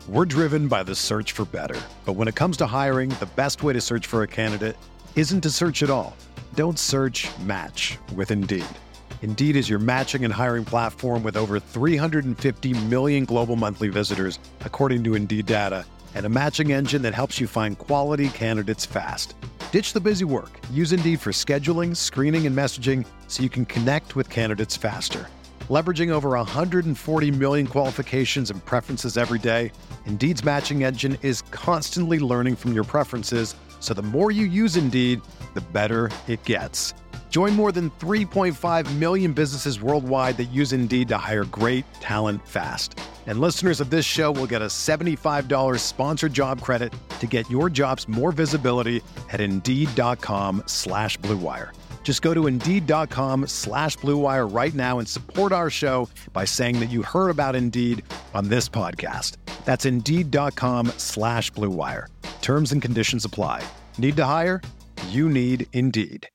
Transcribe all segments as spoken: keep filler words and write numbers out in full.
We're driven by the search for better. But when it comes to hiring, the best way to search for a candidate isn't to search at all. Don't search, match with Indeed. Indeed is your matching and hiring platform with over three hundred fifty million global monthly visitors, according to Indeed data, and a matching engine that helps you find quality candidates fast. Ditch the busy work. Use Indeed for scheduling, screening, and messaging so you can connect with candidates faster. Leveraging over one hundred forty million qualifications and preferences every day, Indeed's matching engine is constantly learning from your preferences, so the more you use Indeed, the better it gets. Join more than three point five million businesses worldwide that use Indeed to hire great talent fast. And listeners of this show will get a seventy-five dollars sponsored job credit to get your jobs more visibility at Indeed.com slash Blue Wire. Just go to Indeed.com slash Blue Wire right now and support our show by saying that you heard about Indeed on this podcast. That's Indeed.com slash Blue Wire. Terms and conditions apply. Need to hire? You need Indeed.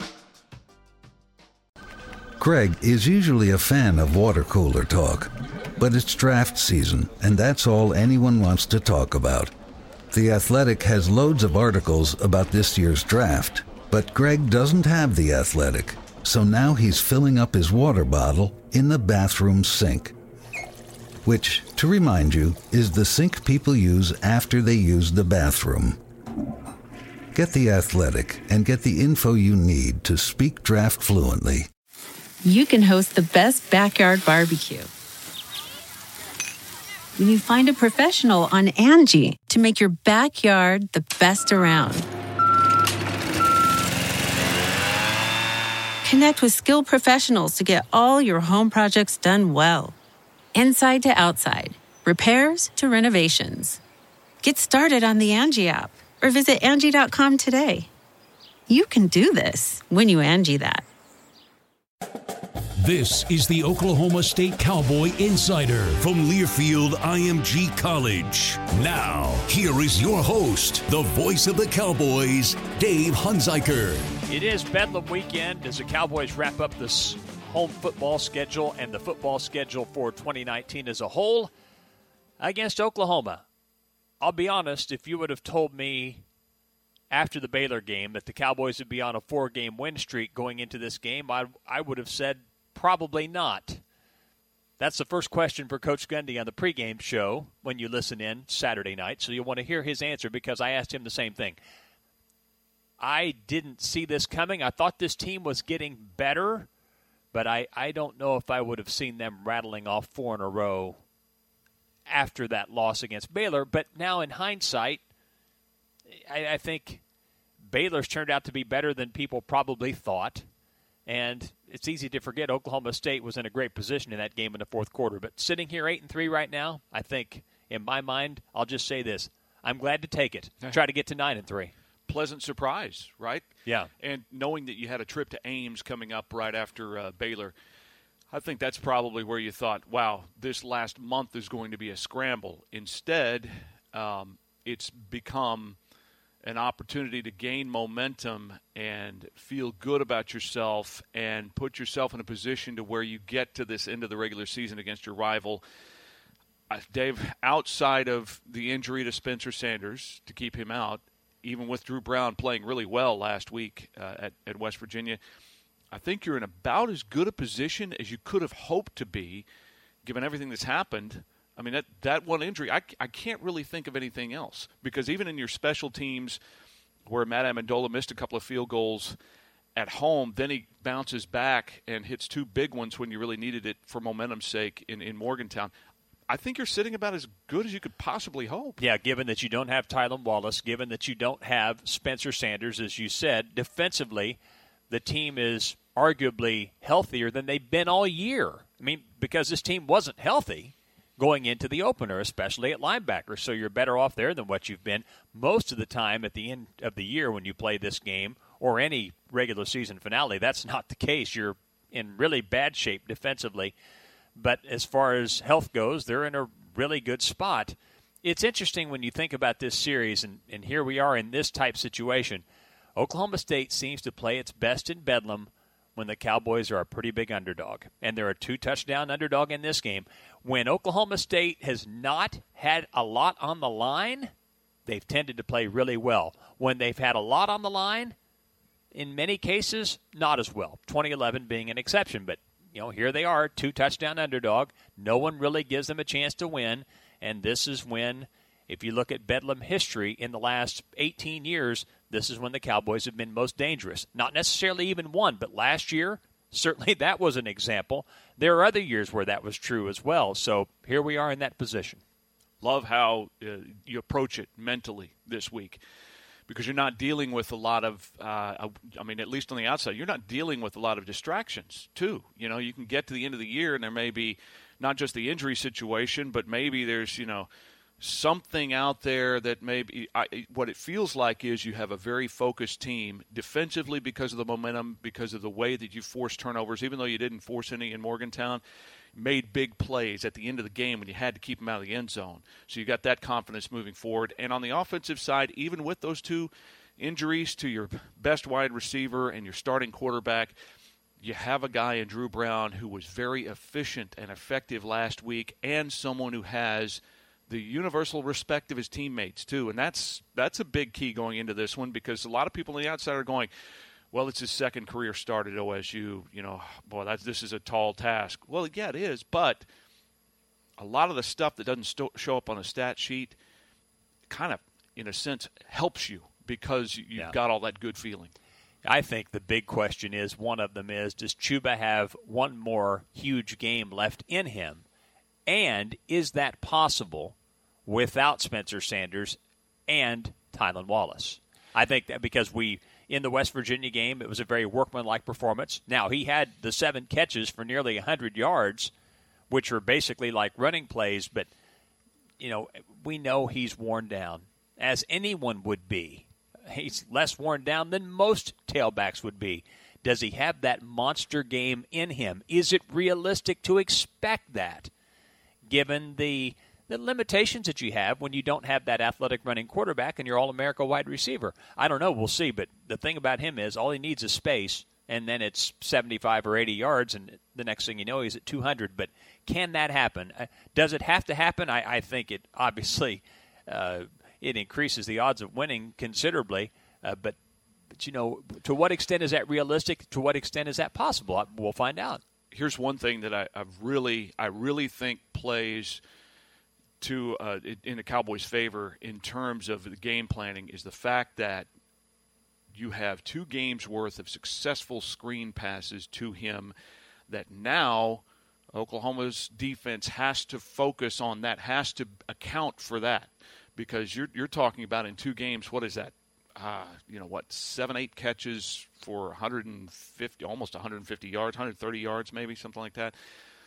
Greg is usually a fan of water cooler talk, but it's draft season, and that's all anyone wants to talk about. The Athletic has loads of articles about this year's draft, but Greg doesn't have The Athletic, so now he's filling up his water bottle in the bathroom sink, which, to remind you, is the sink people use after they use the bathroom. Get The Athletic and get the info you need to speak draft fluently. You can host the best backyard barbecue when you find a professional on Angie to make your backyard the best around. Connect with skilled professionals to get all your home projects done well. Inside to outside, repairs to renovations. Get started on the Angie app or visit Angie dot com today. You can do this when you Angie that. This is the Oklahoma State Cowboy Insider from Learfield I M G College. Now, here is your host, the voice of the Cowboys, Dave Hunziker. It is Bedlam weekend as the Cowboys wrap up this home football schedule and the football schedule for twenty nineteen as a whole against Oklahoma. I'll be honest, if you would have told me after the Baylor game that the Cowboys would be on a four-game win streak going into this game, I, I would have said probably not. That's the first question for Coach Gundy on the pregame show when you listen in Saturday night, so you'll want to hear his answer because I asked him the same thing. I didn't see this coming. I thought this team was getting better, but I, I don't know if I would have seen them rattling off four in a row after that loss against Baylor. But now in hindsight, I, I think Baylor's turned out to be better than people probably thought. And it's easy to forget Oklahoma State was in a great position in that game in the fourth quarter. But sitting here eight and three right now, I think, in my mind, I'll just say this. I'm glad to take it. Try to get to nine and three. Pleasant surprise, right? Yeah. And knowing that you had a trip to Ames coming up right after uh, Baylor, I think that's probably where you thought, wow, this last month is going to be a scramble. Instead, um, it's become an opportunity to gain momentum and feel good about yourself and put yourself in a position to where you get to this end of the regular season against your rival. Uh, Dave, outside of the injury to Spencer Sanders to keep him out, even with Drew Brown playing really well last week uh, at, at West Virginia, I think you're in about as good a position as you could have hoped to be, given everything that's happened. I mean, that, that one injury, I, I can't really think of anything else. Because even in your special teams where Matt Amendola missed a couple of field goals at home, then he bounces back and hits two big ones when you really needed it for momentum's sake in, in Morgantown. I think you're sitting about as good as you could possibly hope. Yeah, given that you don't have Tylan Wallace, given that you don't have Spencer Sanders, as you said, defensively, the team is arguably healthier than they've been all year. I mean, because this team wasn't healthy going into the opener, especially at linebacker. So you're better off there than what you've been most of the time at the end of the year when you play this game or any regular season finale. That's not the case. You're in really bad shape defensively. But as far as health goes, they're in a really good spot. It's interesting when you think about this series, and, and here we are in this type situation. Oklahoma State seems to play its best in Bedlam when the Cowboys are a pretty big underdog. And they're a two-touchdown underdog in this game. When Oklahoma State has not had a lot on the line, they've tended to play really well. When they've had a lot on the line, in many cases, not as well. twenty eleven being an exception. But, you know, here they are, two-touchdown underdog. No one really gives them a chance to win. And this is when, if you look at Bedlam history in the last eighteen years, this is when the Cowboys have been most dangerous. Not necessarily even one, but last year, certainly that was an example. There are other years where that was true as well. So here we are in that position. Love how uh, you approach it mentally this week, because you're not dealing with a lot of, uh, I mean, at least on the outside, you're not dealing with a lot of distractions, too. You know, you can get to the end of the year, and there may be not just the injury situation, but maybe there's, you know, something out there that maybe I, what it feels like is you have a very focused team defensively because of the momentum, because of the way that you force turnovers, even though you didn't force any in Morgantown. Made big plays at the end of the game when you had to keep them out of the end zone. So you got that confidence moving forward. And on the offensive side, even with those two injuries to your best wide receiver and your starting quarterback, you have a guy in Drew Brown who was very efficient and effective last week, and someone who has the universal respect of his teammates too. And that's that's a big key going into this one, because a lot of people on the outside are going, well, it's his second career start at O S U. You know, boy, that's, this is a tall task. Well, yeah, it is. But a lot of the stuff that doesn't st- show up on a stat sheet kind of, in a sense, helps you because you've yeah. got all that good feeling. I think the big question is, one of them is, does Chuba have one more huge game left in him? And is that possible without Spencer Sanders and Tylan Wallace? I think that because we – in the West Virginia game, it was a very workmanlike performance. Now, he had the seven catches for nearly one hundred yards, which are basically like running plays, but, you know, we know he's worn down, as anyone would be. He's less worn down than most tailbacks would be. Does he have that monster game in him? Is it realistic to expect that, given the the limitations that you have when you don't have that athletic running quarterback and your All-America wide receiver? I don't know. We'll see. But the thing about him is all he needs is space, and then it's seventy-five or eighty yards, and the next thing you know, he's at two hundred. But can that happen? Does it have to happen? I, I think it obviously uh, it increases the odds of winning considerably. Uh, but, but, you know, to what extent is that realistic? To what extent is that possible? We'll find out. Here's one thing that I, I've really, I really think plays – to uh, in the Cowboys' favor in terms of the game planning is the fact that you have two games worth of successful screen passes to him, that now Oklahoma's defense has to focus on that, has to account for that, because you're you're talking about in two games, what is that? Uh, you know what, seven, eight catches for one hundred fifty, almost one hundred fifty yards, one hundred thirty yards, maybe something like that.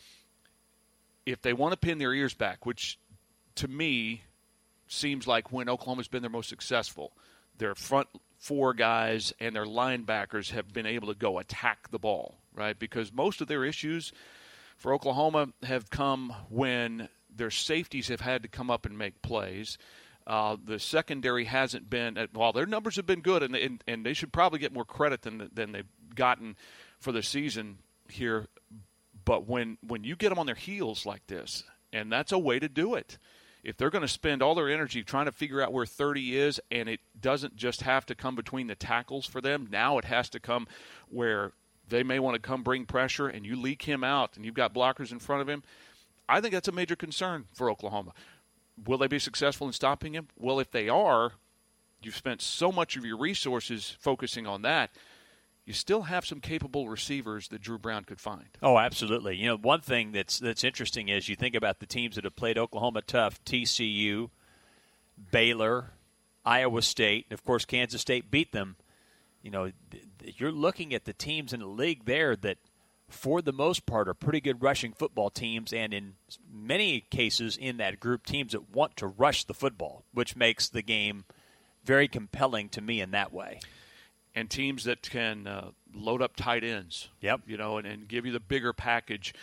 If they want to pin their ears back, which to me seems like when Oklahoma's been their most successful, their front four guys and their linebackers have been able to go attack the ball, right? Because most of their issues for Oklahoma have come when their safeties have had to come up and make plays. Uh, the secondary hasn't been – while their numbers have been good, and, and, and they should probably get more credit than than they've gotten for the season here, but when, when you get them on their heels like this, and that's a way to do it. If they're going to spend all their energy trying to figure out where thirty is, and it doesn't just have to come between the tackles for them, now it has to come where they may want to come bring pressure and you leak him out and you've got blockers in front of him, I think that's a major concern for Oklahoma. Will they be successful in stopping him? Well, if they are, you've spent so much of your resources focusing on that, you still have some capable receivers that Drew Brown could find. Oh, absolutely. You know, one thing that's that's interesting is you think about the teams that have played Oklahoma tough, T C U, Baylor, Iowa State, and, of course, Kansas State beat them. You know, you're looking at the teams in the league there that, for the most part, are pretty good rushing football teams, and in many cases in that group, teams that want to rush the football, which makes the game very compelling to me in that way. And teams that can uh, load up tight ends, yep. you know, and, and give you the bigger package.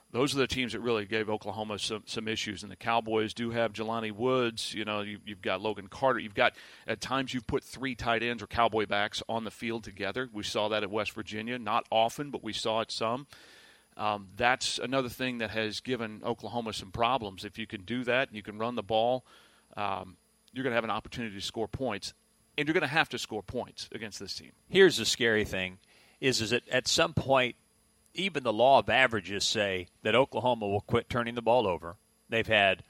Those are the teams that really gave Oklahoma some, some issues. And the Cowboys do have Jelani Woods. You know, you, you've got Logan Carter. You've got, at times, you've put three tight ends or Cowboy backs on the field together. We saw that at West Virginia. Not often, but we saw it some. Um, that's another thing that has given Oklahoma some problems. If you can do that and you can run the ball, um, you're going to have an opportunity to score points. And you're going to have to score points against this team. Here's the scary thing, is, is that at some point, even the law of averages say that Oklahoma will quit turning the ball over. They've had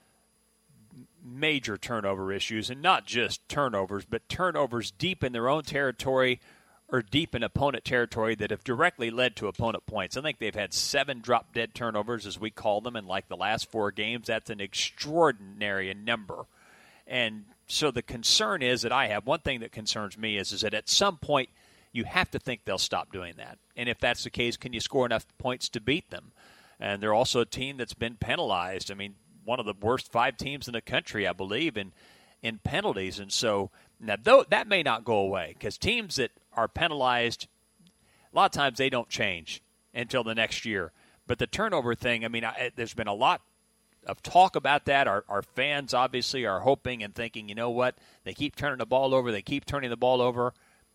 major turnover issues, and not just turnovers, but turnovers deep in their own territory or deep in opponent territory that have directly led to opponent points. I think they've had seven drop-dead turnovers, as we call them, in like the last four games. That's an extraordinary number. And so the concern is that I have, one thing that concerns me is, is that at some point you have to think they'll stop doing that. And if that's the case, can you score enough points to beat them? And they're also a team that's been penalized. I mean, one of the worst five teams in the country, I believe, in in penalties. And so now though, that may not go away, because teams that are penalized, a lot of times they don't change until the next year. But the turnover thing, I mean, I, there's been a lot of talk about that. Our, our fans obviously are hoping and thinking, you know what, they keep turning the ball over, they keep turning the ball over.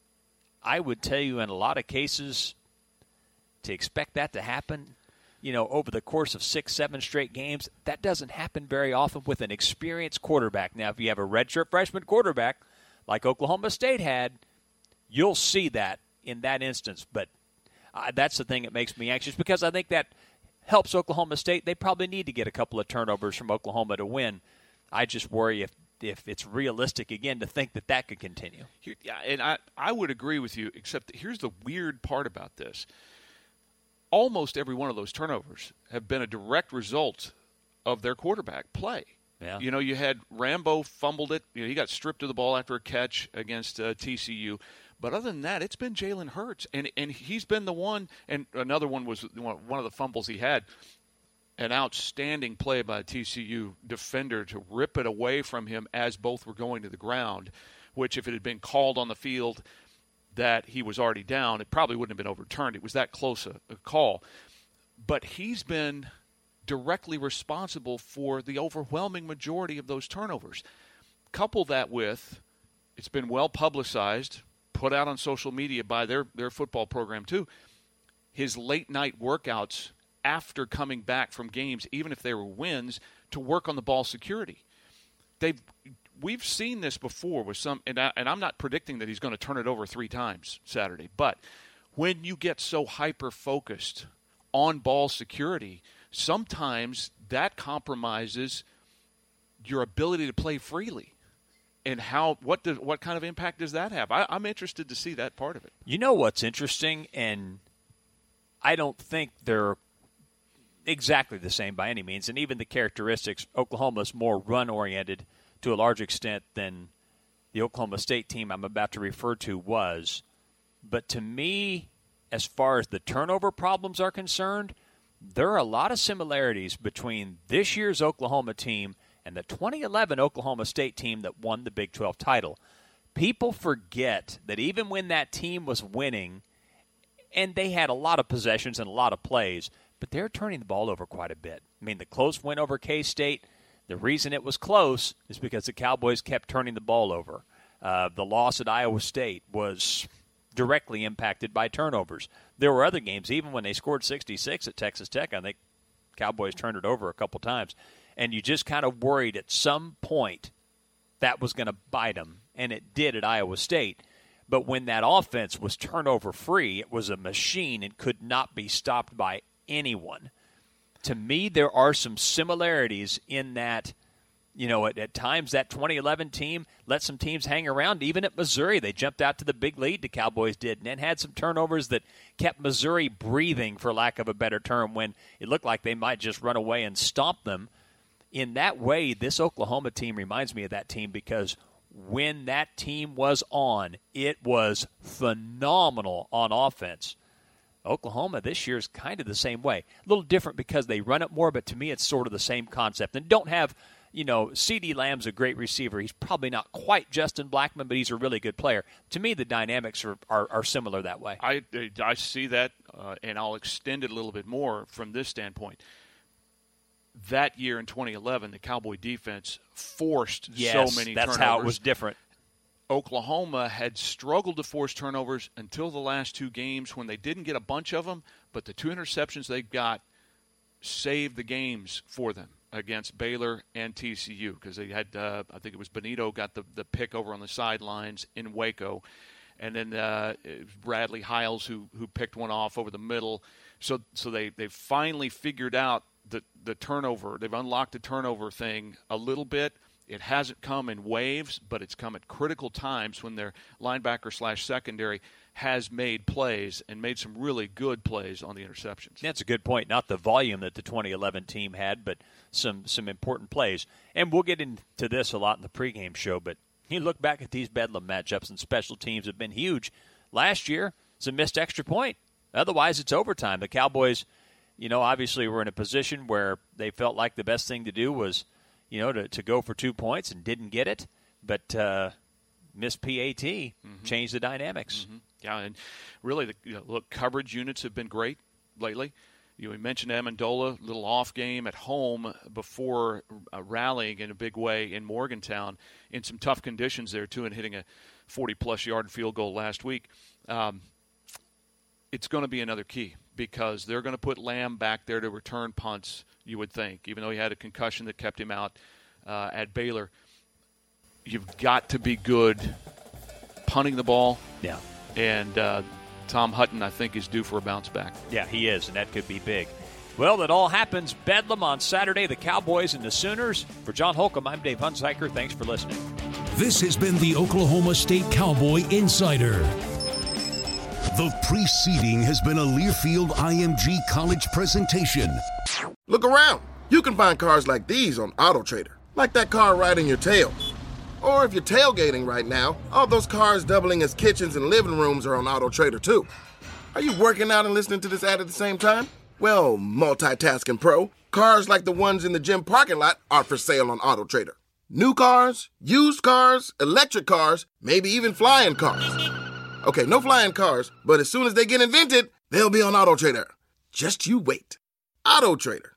I would tell you in a lot of cases, to expect that to happen, you know, over the course of six, seven straight games, that doesn't happen very often with an experienced quarterback. Now, if you have a redshirt freshman quarterback like Oklahoma State had, you'll see that in that instance. But uh, that's the thing that makes me anxious, because I think that helps Oklahoma State. They probably need to get a couple of turnovers from Oklahoma to win. I just worry if if it's realistic, again, to think that that could continue. Here, yeah, and I, I would agree with you, except here's the weird part about this. Almost every one of those turnovers have been a direct result of their quarterback play. Yeah. You know, you had Rambo fumbled it. You know, he got stripped of the ball after a catch against uh, T C U. But other than that, it's been Jalen Hurts. And, and he's been the one, and another one was one of the fumbles he had. An outstanding play by a T C U defender to rip it away from him as both were going to the ground, which if it had been called on the field that he was already down, it probably wouldn't have been overturned. It was that close a, a call. But he's been directly responsible for the overwhelming majority of those turnovers. Couple that with, it's been well publicized, put out on social media by their, their football program too, his late-night workouts after coming back from games, even if they were wins, to work on the ball security. They've we've seen this before with some, and, I, and I'm not predicting that he's going to turn it over three times Saturday, but when you get so hyper-focused on ball security, sometimes that compromises your ability to play freely. And how what does what kind of impact does that have? I, I'm interested to see that part of it. You know what's interesting, and I don't think they're exactly the same by any means, and even the characteristics, Oklahoma's more run-oriented to a large extent than the Oklahoma State team I'm about to refer to was. But to me, as far as the turnover problems are concerned, there are a lot of similarities between this year's Oklahoma team and the twenty eleven Oklahoma State team that won the Big twelve title. People forget that even when that team was winning, and they had a lot of possessions and a lot of plays, but they're turning the ball over quite a bit. I mean, the close win over K-State, the reason it was close is because the Cowboys kept turning the ball over. Uh, the loss at Iowa State was directly impacted by turnovers. There were other games, even when they scored sixty-six at Texas Tech, I think Cowboys turned it over a couple times. And you just kind of worried at some point that was going to bite them, and it did at Iowa State. But when that offense was turnover-free, it was a machine and could not be stopped by anyone. To me, there are some similarities in that, you know, at, at times that twenty eleven team let some teams hang around. Even at Missouri, they jumped out to the big lead, the Cowboys did, and then had some turnovers that kept Missouri breathing, for lack of a better term, when it looked like they might just run away and stomp them. In that way, this Oklahoma team reminds me of that team, because when that team was on, it was phenomenal on offense. Oklahoma this year is kind of the same way. A little different because they run it more, but to me it's sort of the same concept. And don't have you know, CeeDee Lamb's a great receiver. He's probably not quite Justin Blackmon, but he's a really good player. To me, the dynamics are, are, are similar that way. I, I see that, uh, and I'll extend it a little bit more from this standpoint. That year in twenty eleven, the Cowboy defense forced yes, so many that's turnovers. That's how it was different. Oklahoma had struggled to force turnovers until the last two games when they didn't get a bunch of them, but the two interceptions they got saved the games for them against Baylor and T C U because they had, uh, I think it was Benito got the, the pick over on the sidelines in Waco, and then uh, Bradley Hiles who who picked one off over the middle. So so they, they finally figured out the, the turnover. They've unlocked the turnover thing a little bit. It hasn't come in waves, but it's come at critical times when their linebacker slash secondary has made plays and made some really good plays on the interceptions. That's a good point. Not the volume that the twenty eleven team had, but some some important plays. And we'll get into this a lot in the pregame show, but you look back at these Bedlam matchups, and special teams have been huge. Last year, it's a missed extra point. Otherwise, it's overtime. The Cowboys, you know, obviously were in a position where they felt like the best thing to do was, you know, to, to go for two points and didn't get it. But uh, missed P A T, mm-hmm. changed the dynamics. Mm-hmm. Yeah, and really, the you know, look, coverage units have been great lately. You know, we mentioned Amendola, little off game at home before uh, rallying in a big way in Morgantown in some tough conditions there, too, and hitting a forty-plus yard field goal last week. Um, it's going to be another key because they're going to put Lamb back there to return punts, you would think, even though he had a concussion that kept him out uh, at Baylor. You've got to be good punting the ball. Yeah. And uh, Tom Hutton, I think, is due for a bounce back. Yeah, he is, and that could be big. Well, that all happens Bedlam on Saturday, the Cowboys and the Sooners. For John Holcomb, I'm Dave Hunziker. Thanks for listening. This has been the Oklahoma State Cowboy Insider. The preceding has been a Learfield I M G College presentation. Look around. You can find cars like these on AutoTrader, like that car riding your tail. Or if you're tailgating right now, all those cars doubling as kitchens and living rooms are on AutoTrader too. Are you working out and listening to this ad at the same time? Well, multitasking pro, cars like the ones in the gym parking lot are for sale on AutoTrader. New cars, used cars, electric cars, maybe even flying cars. Okay, no flying cars, but as soon as they get invented, they'll be on AutoTrader. Just you wait. AutoTrader.